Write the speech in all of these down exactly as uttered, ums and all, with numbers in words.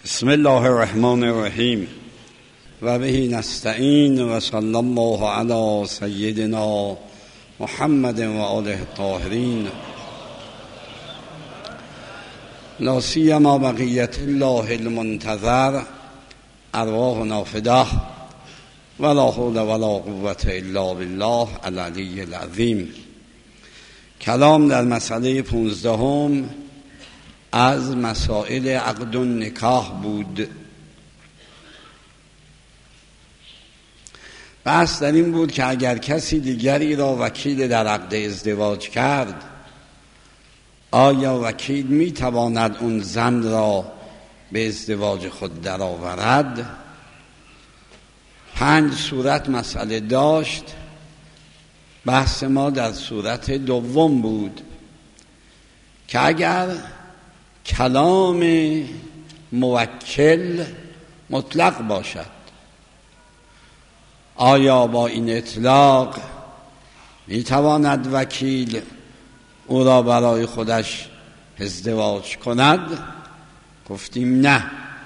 بسم الله الرحمن الرحیم و به نستعین و صلی الله علی سیدنا محمد و آله الطاهرین لا سیما بقیت الله المنتظر ارواحنا فداه ولا حول ولا قوة الا بالله العلی العظیم. کلام در مسئله پونزدهم از مسائل عقد و نکاح بود. بحث در این بود که اگر کسی دیگری را وکیل در عقد ازدواج کرد، آیا وکیل می تواند اون زن را به ازدواج خود درآورد؟ پنج صورت مسئله داشت. بحث ما در صورت دوم بود که اگر کلام موکل مطلق باشد، آیا با این اطلاق میتواند وکیل او را برای خودش ازدواج کند؟ گفتیم نه،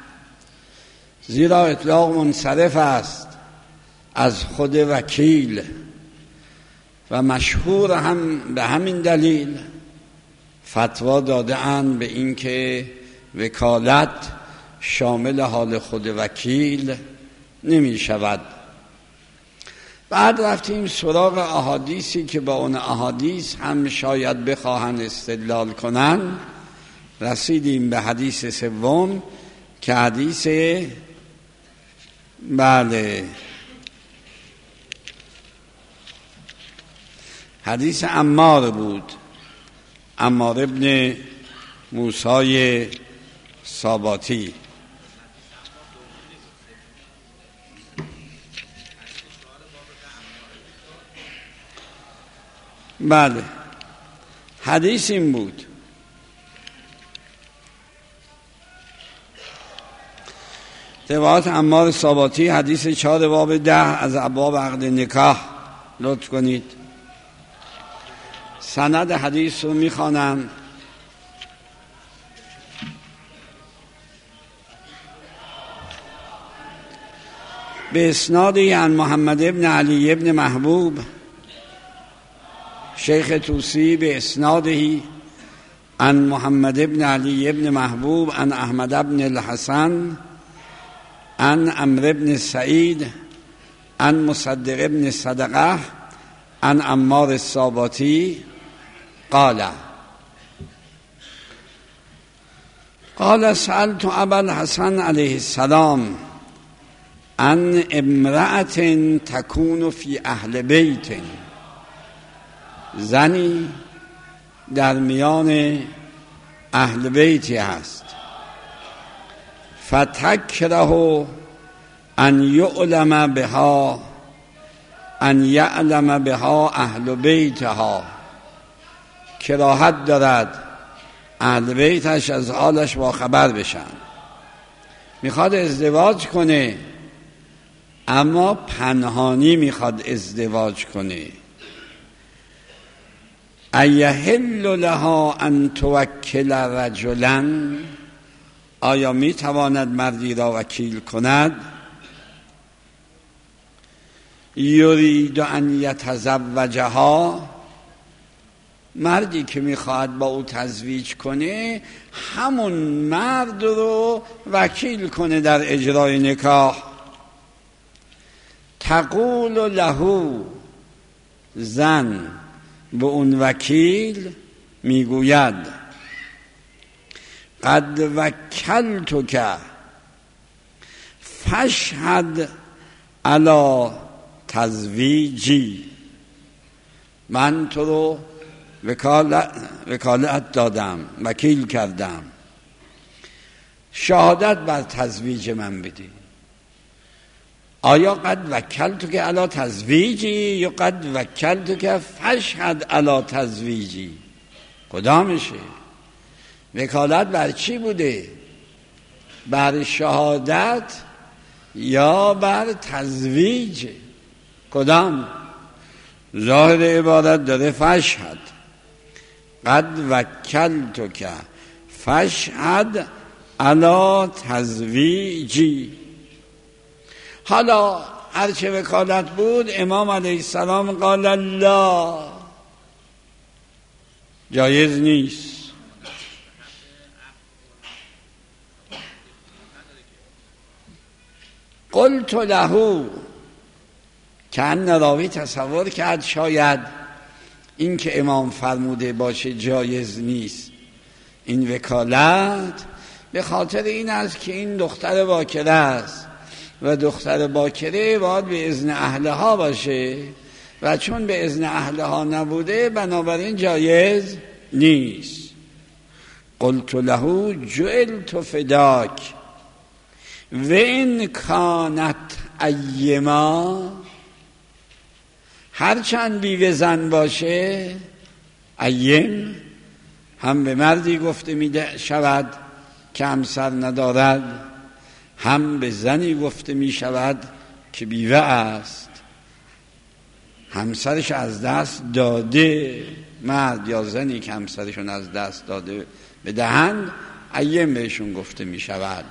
زیرا اطلاق منصرف است از خود وکیل و مشهور هم به همین دلیل فتوا داده اند به این که وکالت شامل حال خود وکیل نمی شود. بعد رفتیم سراغ احادیثی که با اون احادیث هم شاید بخواهند استدلال کنند. رسیدیم به حدیث سوم که حدیث بله حدیث عمار بود، عمار ابن موسی ساباتی. بله حدیث این بود: روایت عمار ساباتی، حدیث چهار باب ده از ابواب عقد نکاح. لطف کنید سند حدیث رو میخوانم. به اسنادی عن محمد ابن علی ابن محبوب شیخ توسی، به اسنادی عن محمد ابن علی ابن محبوب عن احمد ابن الحسن عن عمرو ابن سعید عن مصدق ابن صدقه عن عمار الساباتی قال قال سألت ابا الحسن علیه السلام عن امرأة تكون في اهل بیت، زنی در میان اهل بیتی هست، فتکره ان یعلم بها ان یعلم بها اهل بیتها، کراهت دارد اهل بیتش از حالش با خبر بشن. میخواد ازدواج کنه اما پنهانی میخواد ازدواج کنه. ایحل لها ان توکل رجلا، آیا میتواند مردی را وکیل کند؟ یرید ان یتزوجها، مردی که میخواد با او تزویج کنه همون مرد رو وکیل کنه در اجرای نکاح. تقول له، زن به اون وکیل میگوید قد وکلتک فاشهد علی تزویجی، من تو رو وکالت, وکالت دادم، وکیل کردم، شهادت بر تزویج من بدی. آیا قد وکلتک علی تزویجی یا قد وکلتک فاشهد علی تزویجی؟ کدامشه؟ وکالت بر چی بوده؟ بر شهادت یا بر تزویج؟ کدام؟ ظاهر عبارت داره فاشهد، قد وکلتک فاشهد علا تزویجی. حالا هرچه وکالت بود امام علیه السلام قال لا، جایز نیست. قلت له، که ان راوی تصور کرد شاید این که امام فرموده باشه جایز نیست این وکالت به خاطر این است که این دختر باکره است و دختر باکره باید به اذن اهلها باشه و چون به اذن اهلها نبوده بنابراین جایز نیست. قلت له جعلت فداک و ان کانت ایما، هرچند بیوه زن باشه، ایم هم به مردی گفته می شود که همسر ندارد، هم به زنی گفته می شود که بیوه است، همسرش از دست داده. مرد یا زنی که همسرشون از دست داده بدهند ایم بهشون گفته می شود.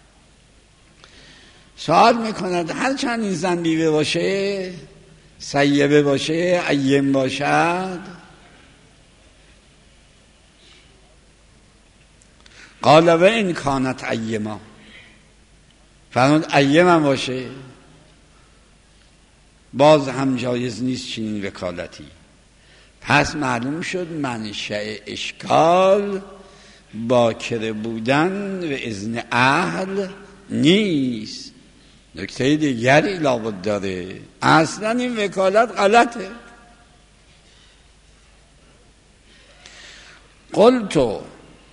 سوال میکند هرچند این زن بیوه باشه، سیبه باشه، ایم باشد، قال و این کانت ایما، فرمود ایم هم باشه باز هم جایز نیست چنین وکالتی. پس معلوم شد منشأ اشکال باکره بودن و اذن اهل نیست. نکته دیگری لابد داره، اصلا این وکالت غلطه. قلتو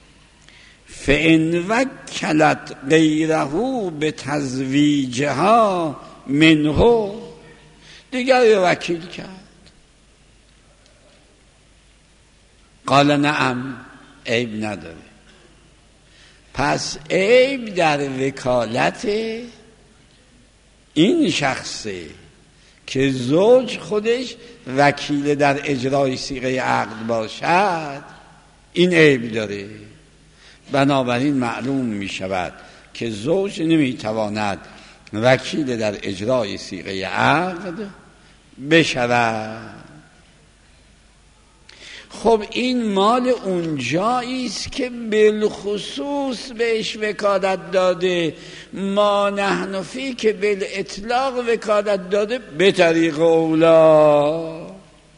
فإن وکلت غیره به تزویجها منه، دیگر وکیل کرد. قال نعم، عیب نداره. پس عیب در وکالت این شخصه که زوج خودش وکیل در اجرای صیغه عقد باشد، این عیب داره. بنابراین معلوم می شود که زوج نمی تواند وکیل در اجرای صیغه عقد بشود. خب این مال اون جایی است که بالخصوص بهش وکالت داده، ما نحن فی که بالاطلاق وکالت داده به طریق اولا.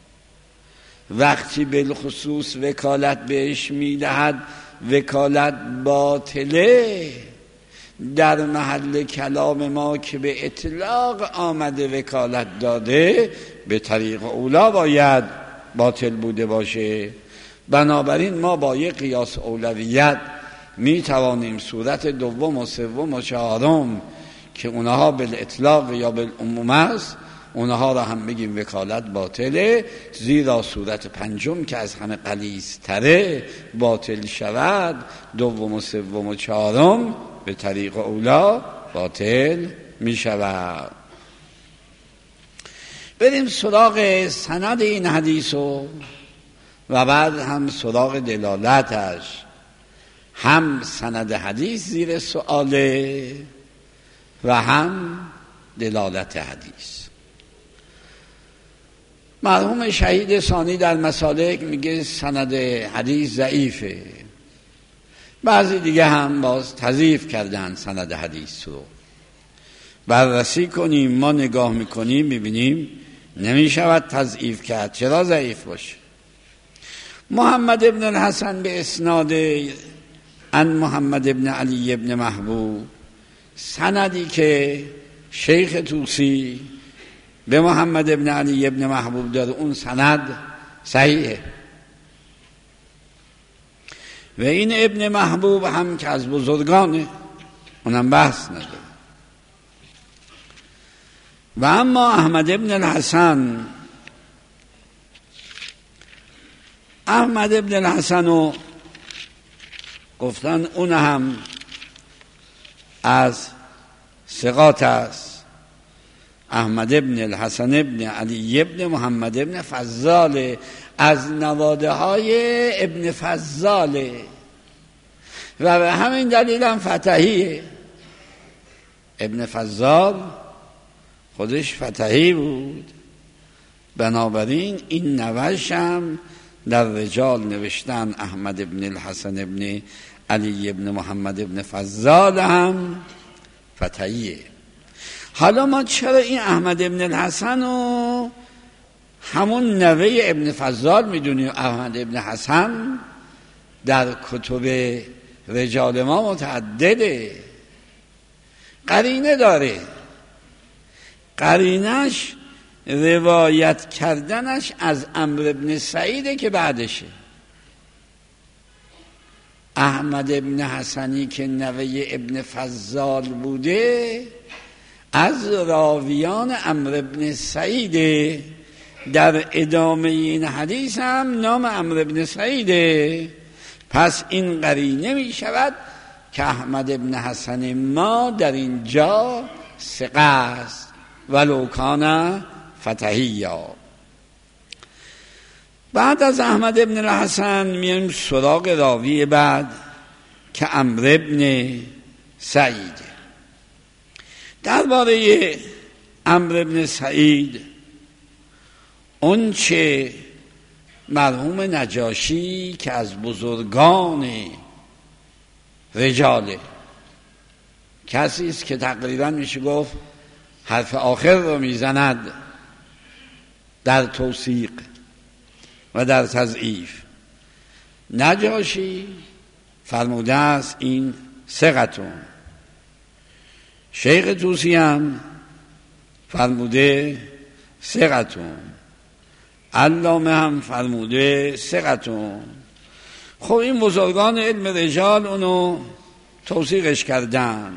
وقتی بالخصوص وکالت بهش میدهد وکالت باطله، در محل کلام ما که به اطلاق آمده وکالت داده به طریق اولا باید باطل بوده باشه. بنابراین ما با یک قیاس اولویت می توانیم صورت دوم و سوم و چهارم که اونها بالاطلاق یا بالعموم است اونها را هم بگیم وکالت باطله، زیرا صورت پنجم که از همه غلیظ‌تره باطل شود، دوم و سوم و چهارم به طریق اولا باطل می شود. بریم سراغ سند این حدیث و و بعد هم سراغ دلالتش. هم سند حدیث زیر سؤاله و هم دلالت حدیث. مرحوم شهید ثانی در مسالک میگه سند حدیث ضعیفه، بعضی دیگه هم باز تضعیف کردن سند حدیث رو. بررسی کنیم، ما نگاه میکنیم میبینیم نمیشود تضعیف کرد. چرا ضعیف باشه؟ محمد ابن الحسن به اسناد ان محمد ابن علی ابن محبوب، سندی که شیخ طوسی به محمد ابن علی ابن محبوب داره، اون سند صحیحه. و این ابن محبوب هم که از بزرگانه، اونم بحث نداره. و اما احمد ابن الحسن، احمد ابن الحسن رو گفتن اون هم از ثقات است. احمد ابن الحسن ابن علی ابن محمد ابن فضال، از نواده های ابن فضاله و به همین دلیل هم فتحیه. ابن فضال خودش فتحی بود، بنابراین این نوش هم در رجال نوشتن احمد ابن الحسن ابن علی ابن محمد ابن فضال هم فتحیه. حالا ما چرا این احمد ابن الحسن رو همون نوه ابن فضال میدونیم؟ احمد ابن حسن در کتب رجال ما متعدده، قرینه داره. قرینش روایت کردنش از عمرو ابن سعیده که بعدشه. احمد ابن حسنی که نوه ابن فضال بوده از راویان عمرو ابن سعیده. در ادامه این حدیث هم نام عمرو ابن سعیده. پس این قرینه می شود که احمد ابن حسن ما در اینجا ثقه است ولو کان فتحیا. بعد از احمد ابن الحسن میایم سراغ راوی بعد که عمرو ابن سعید. درباره عمرو ابن سعید اون چه مرحوم نجاشی که از بزرگان رجاله، کسی است که تقریبا میشه گفت حرف آخر رو میزند در توثیق و در تضعیف، نجاشی فرموده است این ثقتون. شیخ طوسی هم فرموده ثقتون، علامه هم فرموده ثقتون. خب این بزرگان علم رجال اونو توثیقش کردن.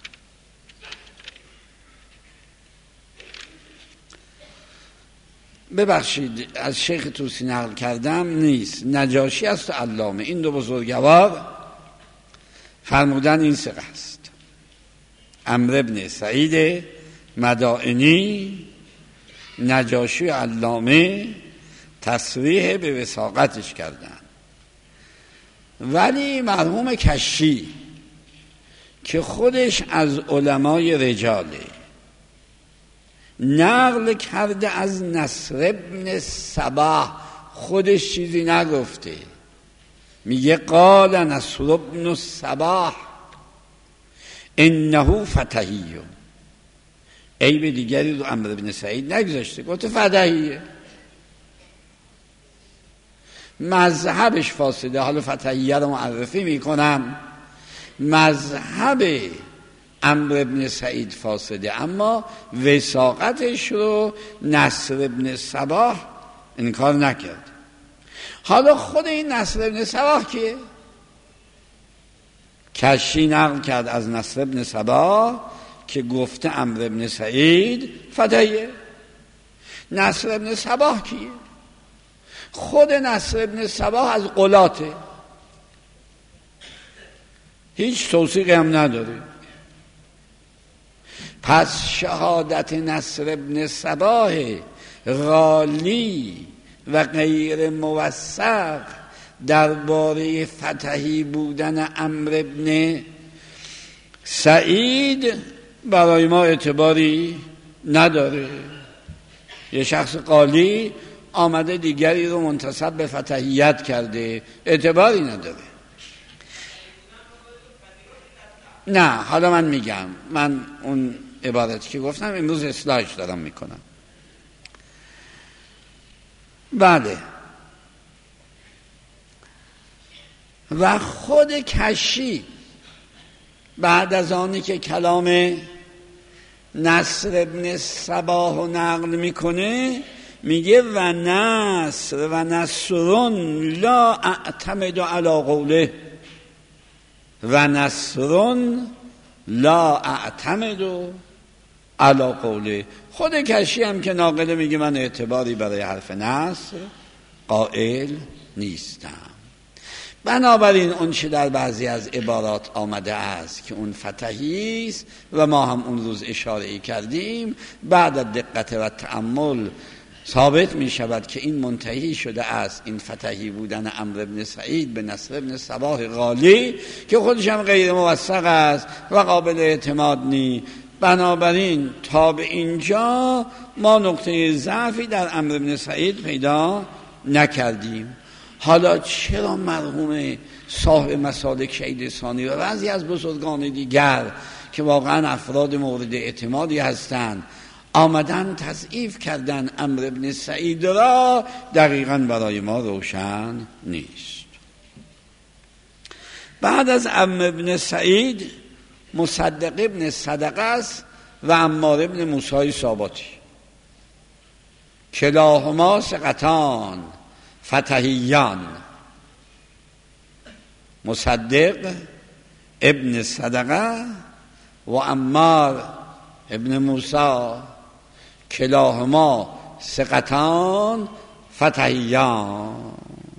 ببخشید از شیخ طوسی نقل کردم نیست، نجاشی است و علامه، این دو بزرگوار فرمودن این ثقه است. عمرو ابن سعید مدائنی، نجاشی و علامه تصریح به وثاقتش کردن. ولی مرحوم کشی که خودش از علمای رجاله نقل کرده از نصر ابن صباح، خودش چیزی نگفته، میگه قال نصر ابن صباح انه فتحی. عیب دیگری رو عمرو بن سعید نگذاشته، گفته فتحیه. مذهبش فاسده. حالا فتحیه رو معرفی میکنم. مذهب عمرو بن سعید فاسده، اما وثاقتش رو نصر ابن صباح انکار نکرد. حالا خود این نصر ابن صباح کیه؟ کشی نقل کرد از نصر ابن صباح که گفته عمرو بن سعید فتحیه. نصر ابن صباح کیه؟ خود نصر ابن صباح از قلاته، هیچ توثیقی هم نداره. پس شهادت نصر ابن صباح غالی و غیر موثق درباره فتحی بودن عمرو ابن سعید برای ما اعتباری نداره. یه شخص قالی آمده دیگری رو منتسب به فتحیت کرده، اعتباری نداره. نه حالا من میگم، من اون عبارتی که گفتم امروز اصلاحش دارم میکنم. بله. و خود کشی بعد از آنی که کلام نصر ابن صباح رو نقل میکنه میگه و نصر و نصرون لا اعتمد علی قوله و نصرون لا اعتمد علی قوله. خود کشی هم که ناقله میگه من اعتباری برای حرف نصر قائل نیستم. بنابراین اون چه در بعضی از عبارات آمده است که اون فتحی است و ما هم اون روز اشاره کردیم، بعد از دقت و تأمل ثابت می شود که این منتهی شده است، این فتحی بودن عمرو بن سعید به نصر بن صباح غالی که خودش هم غیر موثق است و قابل اعتماد نی. بنابراین تا به اینجا ما نقطه ضعفی در عمرو بن سعید پیدا نکردیم. حالا چرا مرحوم صاحب مسالک شهید ثانی و بعضی از بزرگان دیگر که واقعا افراد مورد اعتمادی هستند آمدن تضعیف کردن عمرو بن سعید را، دقیقاً برای ما روشن نیست. بعد از عمرو بن سعید مصدق ابن صدقه است و عمار ابن موسی ثابتی، کلاهما ثقتان فتحیان. مصدق ابن صدقه و عمار ابن موسی کلاهما ثقتان فتحیان.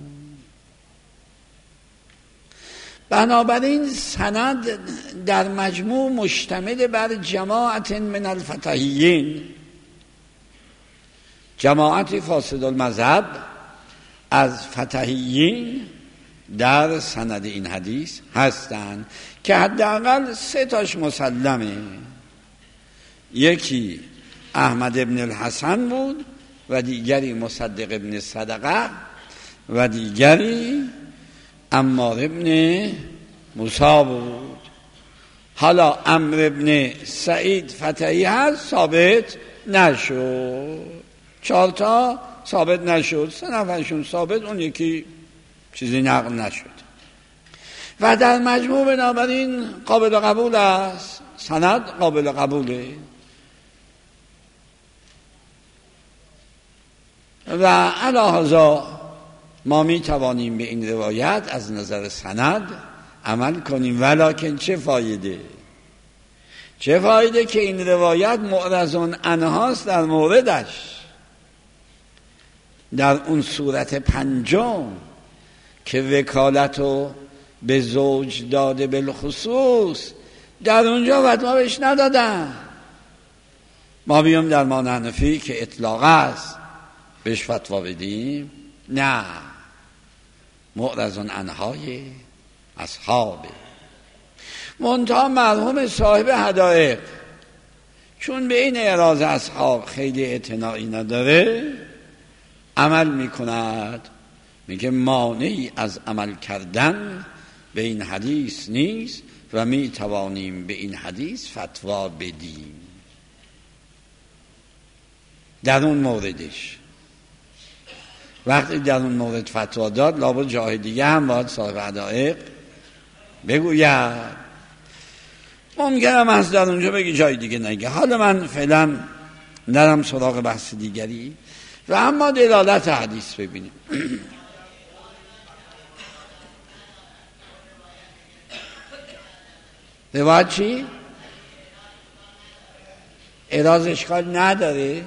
بنابراین سند در مجموع مشتمل بر جماعت من الفتحیین، جماعت فاسد المذهب از فتحیین در سند این حدیث هستند که حداقل سه تاش مسلمه. یکی احمد ابن الحسن بود و دیگری مصدق ابن صدقه و دیگری عمار ابن موسی بود. حالا عمرو ابن سعید فتحی هست، ثابت نشد. چهار تا ثابت نشد، سه نفرشون ثابت، اون یکی چیزی نقل نشد و در مجموع بنابراین قابل قبول است، سند قابل قبوله. و علی هذا ما می توانیم به این روایت از نظر سند عمل کنیم. ولکن چه فایده؟ چه فایده که این روایت معرض عنهاست در موردش. در اون صورت پنجم که وکالت رو به زوج داده بالخصوص، در اونجا فتوا بهش ندادن. ما بیام در ما حنفی که اطلاق است بهش فتوا بدیم؟ نه، معرض عنهای اصحابه. منتها مرحوم صاحب هدایق چون به این اعراض اصحاب خیلی اعتنایی نداره، عمل میکند، میگه مانعی از عمل کردن به این حدیث نیست و میتوانیم به این حدیث فتوا بدیم. در اون موردش وقتی در اون مورد فتوا داد، لابد جای دیگه هم باید صاحب هدایق بگوید. ممکنم از در اونجا بگی جای دیگه نگه. حالا من فعلا نرم سراغ بحث دیگری و اما دلالت حدیث ببینیم. روایت چی؟ اعراض اشکال نداره.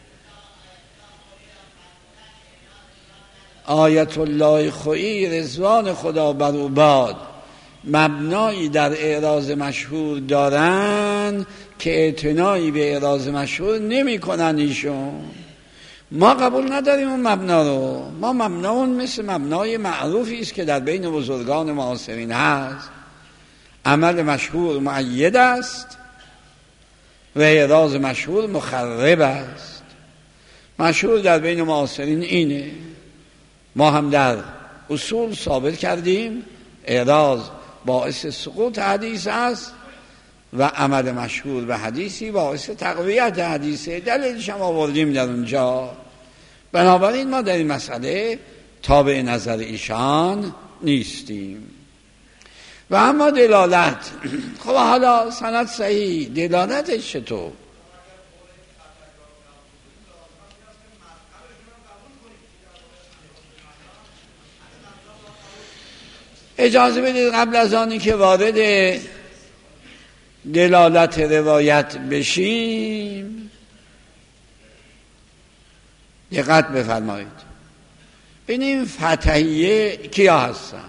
آیت الله خویی رضوان خدا بر او باد مبنایی در اعراض مشهور دارن که اعتنایی به اعراض مشهور نمی کنن ایشون. ما قبول نداریم اون مبنا رو. ما مبناون مثل مبنای معروفی است که در بین بزرگان معاصرین هست. عمل مشهور مؤید است و اعراض مشهور مخرب است. مشهور در بین معاصرین اینه. ما هم در اصول ثابت کردیم اعراض باعث سقوط حدیث است و عمل مشهور به حدیثی باعث تقویت حدیثه. دلیلش هم آوردیم در اونجا. بنابراین ما در این مسئله تابع نظر ایشان نیستیم. و اما دلالت، خب حالا سند صحیح، دلالتش چطور؟ اجازه بدید قبل از آنی که وارد دلالت روایت بشیم دقت بفرمایید. ببینیم فتحیه کیا هستن.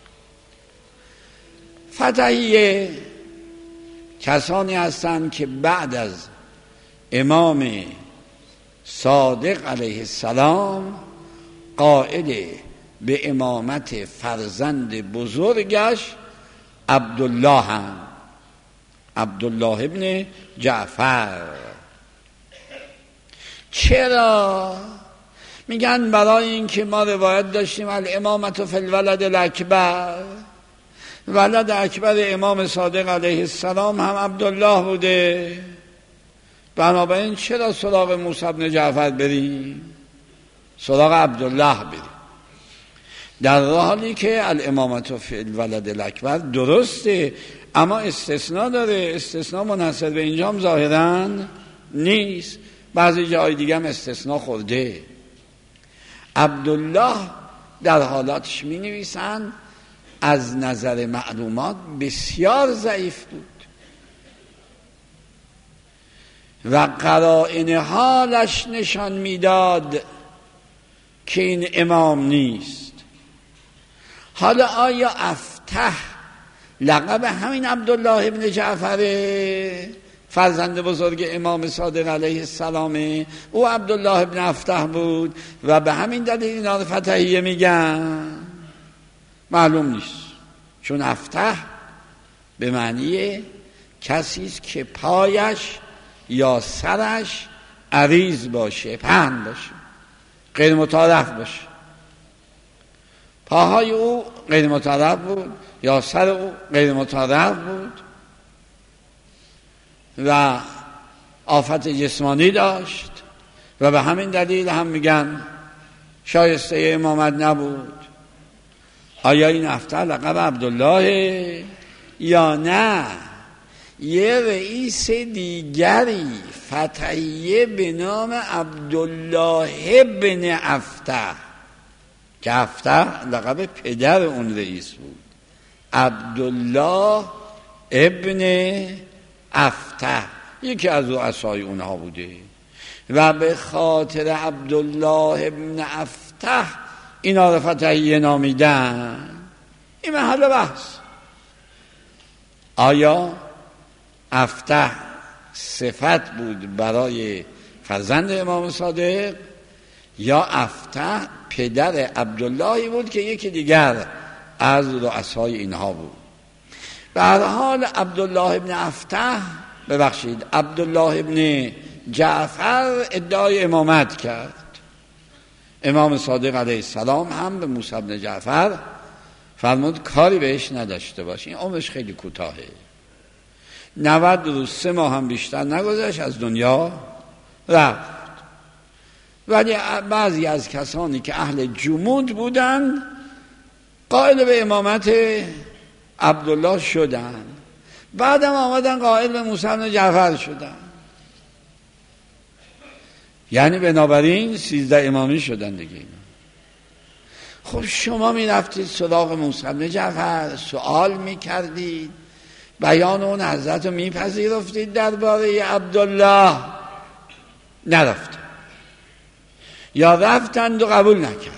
فتحیه کسانی هستند که بعد از امام صادق علیه السلام قائل به امامت فرزند بزرگش عبدالله هم، عبدالله ابن جعفر. چرا؟ میگن برای اینکه ما روایت داشتیم الامامت فی الولد الاکبر، ولد اکبر امام صادق علیه السلام هم عبدالله بوده، بنابراین چرا سراغ موسی بن جعفر بریم؟ سراغ عبدالله بریم. در حالی که الامامت فی الولد الاکبر درسته، اما استثناء داره. استثناء منحصر به اینجا هم ظاهراً نیست، بعضی جای دیگه هم استثناء خورده. عبدالله در حالاتش می نویسن از نظر معلومات بسیار ضعیف بود و قرائن حالش نشان میداد که این امام نیست. حالا آیا افتح لقب همین عبدالله ابن جعفر فرزند بزرگ امام صادق علیه السلام؟ او عبدالله ابن افتح بود و به همین دلیل اینا رو فتحیه میگن؟ معلوم نیست، چون افتح به معنی کسی است که پایش یا سرش عریض باشه، پهن باشه، غیر متعارف باشه. پاهای او غیر متعارف بود یا سر او غیر متعارف بود و آفت جسمانی داشت و به همین دلیل هم میگن شایسته امامت نبود. آیا این افتح لقب عبدالله یا نه یه رئیس دیگری فتحیه به نام عبدالله ابن افتح که افتح لقب پدر اون رئیس بود، عبدالله ابن افتح یکی از رؤسای اونها بوده و به خاطر عبدالله ابن افتح اینا رو فتحیه نامیدن. این محل بحث، آیا افتح صفت بود برای فرزند امام صادق یا افتح پدر عبداللهی بود که یکی دیگر از رؤسای اینها بود؟ به هر حال عبدالله ابن افتح ببخشید عبدالله ابن جعفر ادعای امامت کرد. امام صادق علیه السلام هم به موسی بن جعفر فرمود کاری بهش نداشته باش، این عمرش خیلی کوتاهه، نود روز سه ماه هم بیشتر نگذشت از دنیا رفت. ولی بعضی از کسانی که اهل جمود بودند قائل به امامت عبدالله شدن، بعدم آمدن قائل به موسی بن جعفر شدن، یعنی بنابراین سیزده امامی شدن دیگه. خب شما می رفتید سراغ موسی بن جعفر، سوال می کردید، بیان اون حضرت رو می پذیرفتید درباره عبدالله؟ نرفتید یا رفتند و قبول نکرد.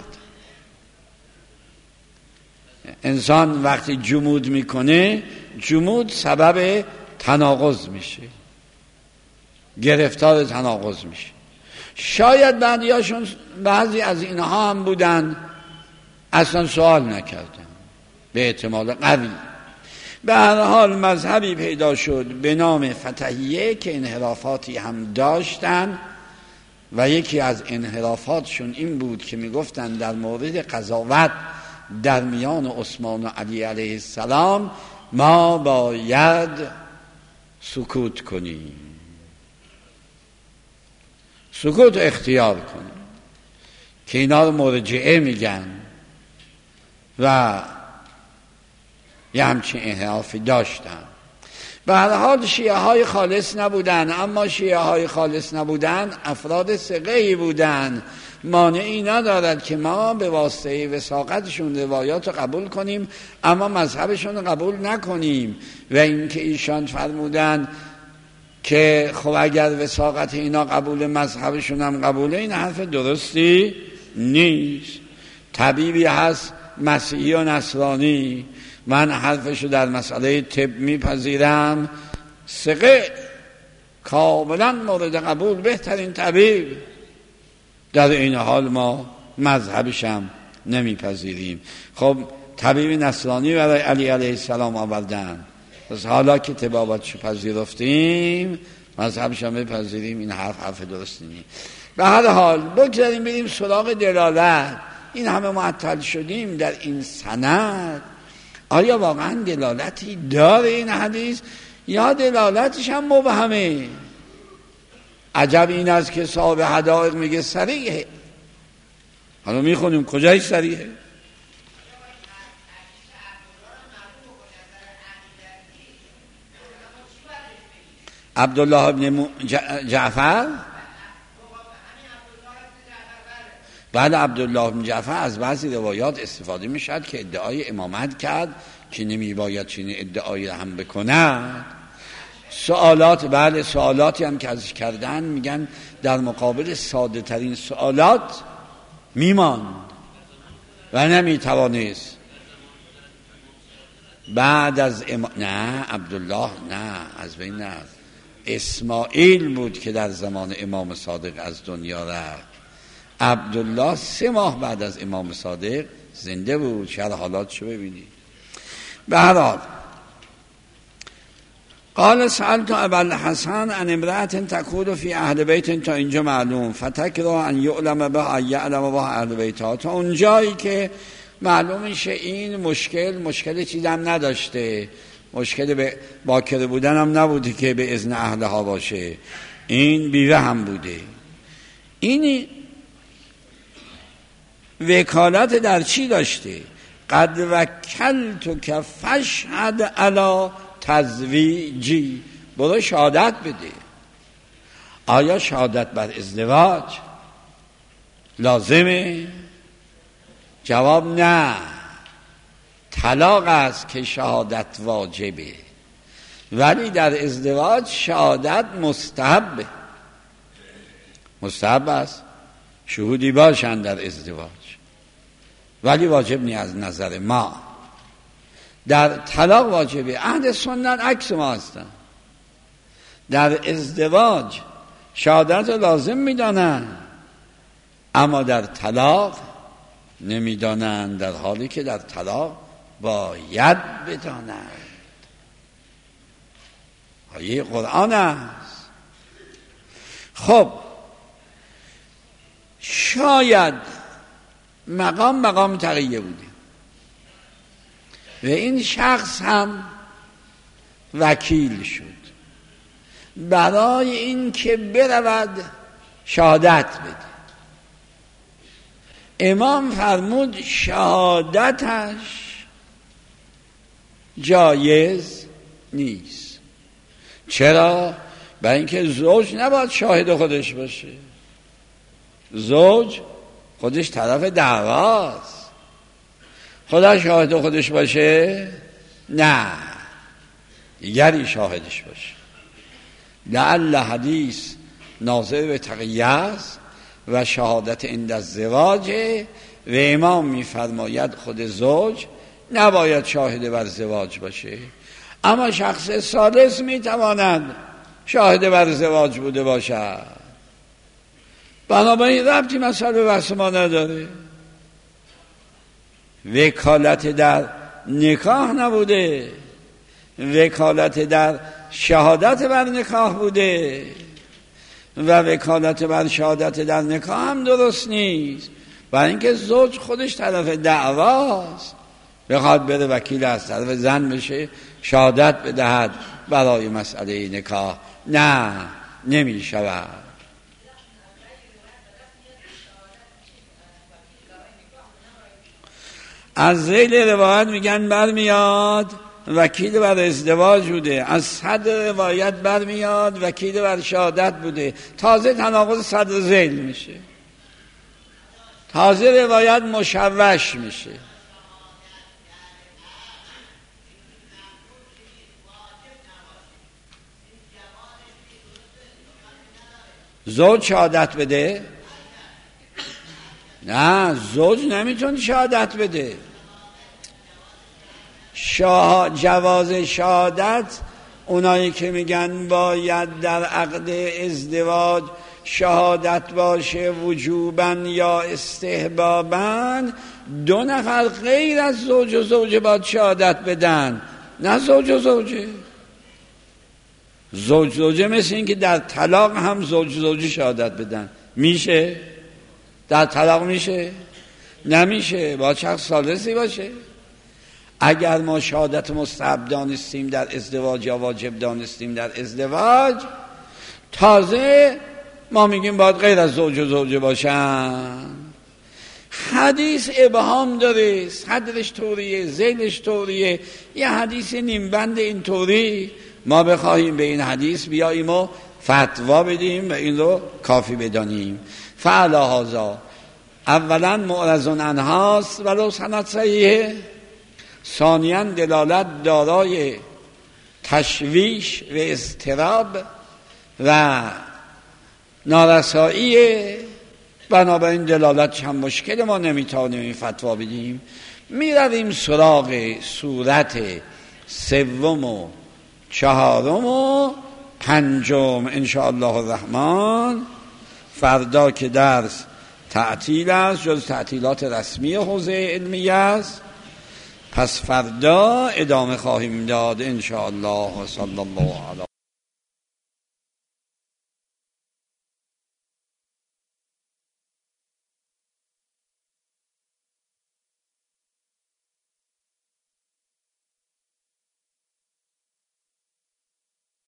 انسان وقتی جمود میکنه، جمود سبب تناقض میشه، گرفتار تناقض میشه. شاید بعضیاشون بعضی از اینها هم بودن اصلا سوال نکردن به احتمال قوی. به هر حال مذهبی پیدا شد به نام فتحیه که انحرافاتی هم داشتن و یکی از انحرافاتشون این بود که میگفتن در مورد قضاوت در میان عثمان و علی علیه السلام ما باید سکوت کنیم، سکوت اختیار کنیم، که اینا رو مرجعه میگن و یه همچین انحرافی داشتن. به هر حال شیعه های خالص نبودن، اما شیعه های خالص نبودن افراد ثقه‌ای بودن. مانعی ندارد که ما به واسطه وثاقتشون روایات رو قبول کنیم اما مذهبشون رو قبول نکنیم. و اینکه ایشان فرمودن که خب اگر وثاقت اینا قبول مذهبشون هم قبوله، این حرف درستی نیست. طبیبی هست مسیحی و نصرانی، من حرفشو در مسئله طب میپذیرم، ثقه کاملا مورد قبول، بهترین طبیب در این حال ما مذهبش هم نمیپذیریم. خب طبیب نصرانی برای علی علیه السلام آوردن، پس حالا که طبابتشو پذیرفتیم مذهبش هم بپذیریم، این حرف حرف درست نیست. به هر حال بگذاریم بریم سراغ دلالت. این همه معطل شدیم در این سند، آیا واقعا دلالتی داره این حدیث یا دلالتش هم مبهمه؟ عجب این است که صاحب حدائق میگه صریحه. حالا میخونیم کجای صریحه؟ عبدالله ابن جعفر. بعد عبدالله ابن جعفر از بعضی روایات استفاده میشد که ادعای امامت کرد که نمیباید چنین ادعایی هم بکند. سوالات، بله سوالاتی هم که ازش کردن میگن در مقابل ساده ترین سوالات میماند و نمیتوانست. بعد از ام... نه عبدالله نه از بین نه اسماعیل بود که در زمان امام صادق از دنیا رفت. عبدالله سه ماه بعد از امام صادق زنده بود. شاید حالاتشو ببینید. به هر حال قال سألت ابا الحسن عن امرأة تقول في اهل بیت، تا اینجا معلوم، فتکره ان یعلم به ان یعلم به اهل بیتها، تا اونجایی که معلوم میشه این مشکل مشکل چیزم نداشته، مشکل به باکره بودن هم نبوده که به اذن اهلها باشه، این بیوه هم بوده. این وکالت در چی داشته؟ قد وکلت که فشهد علی تزویجی، برو شهادت بده. آیا شهادت بر ازدواج لازمه؟ جواب نه. طلاق است که شهادت واجبه، ولی در ازدواج شهادت مستحبه. مستحب است شهودی باشند در ازدواج، ولی واجب نیست از نظر ما. در طلاق واجبه. اهل سنت عکس ما هستن، در ازدواج شهادت لازم میدانن اما در طلاق نمیدانند، در حالی که در طلاق باید بدانند. آیه قرآن است. خب شاید مقام مقام تقیه بوده و این شخص هم وکیل شد برای این که برود شهادت بده. امام فرمود شهادتش جایز نیست. چرا؟ برای اینکه زوج نباید شاهد خودش باشه. زوج خودش طرف دعواست. خدا شاهد خودش باشه؟ نه، دیگری شاهدش باشه. لعل حدیث ناظر به تقیه است و شهادت عند الزواج و امام می‌فرماید خود زوج نباید شاهد بر زواج باشه، اما شخص ثالث میتواند شاهد بر زواج بوده باشد. بنابراین ربطی مسئله به بحث ما نداره. وکالت در نکاح نبوده، وکالت در شهادت بر نکاح بوده و وکالت بر شهادت در نکاح هم درست نیست، برای اینکه زوج خودش طرف دعواست، بخواد بره وکیل از طرف زن بشه شهادت بدهد برای مسئله نکاح، نه نمی شود. از ذیل روایت میگن برمیاد وکیل بر ازدواج بوده، از صدر روایت برمیاد وکیل بر شهادت بوده، تازه تناقض صدر ذیل میشه، تازه روایت مشوش میشه. زوج شهادت بده؟ نه، زوج نمیتونه شهادت بده. شاه جواز شهادت اونایی که میگن باید در عقد ازدواج شهادت باشه وجوبا یا استحبابا، دو نفر غیر از زوج و زوجه باید شهادت بدن، نه زوج و زوجه. زوج زوجه مثل این که در طلاق هم زوج زوجه شهادت بدن. میشه؟ در طلاق میشه؟ نمیشه، باید شخص ثالثی باشه. اگر ما شهادت مستحب دانستیم در ازدواج یا واجب دانستیم در ازدواج، تازه ما میگیم باید غیر از زوج و زوجه باشن. حدیث ابهام داره، صدرش طوریه، ذیلش طوریه، یه حدیث نیمبند اینطوری ما بخواهیم به این حدیث بیاییم و فتوا بدیم و این رو کافی بدانیم. فعلا هذا اولا معرض عنهاست ولو سند صحیحه، ثانیاً دلالت دارای تشویش و اضطراب و نارسایی، بنابراین دلالت هم مشکل، ما نمیتونیم این فتوا بدیم. میرویم سراغ صورت سوم و چهارم و پنجم انشاءالله الرحمن. فردا که درس تعطیل است، جز تعطیلات رسمی حوزه علمیه است، پس فردا ادامه خواهیم داد انشاءالله. و صلی الله علیه